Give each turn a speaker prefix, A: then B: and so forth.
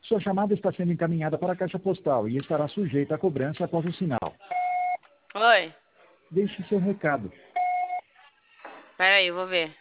A: Sua chamada está sendo encaminhada para a caixa postal e estará sujeita à cobrança após o sinal.
B: Oi.
A: Deixe seu recado.
B: Peraí, eu vou ver.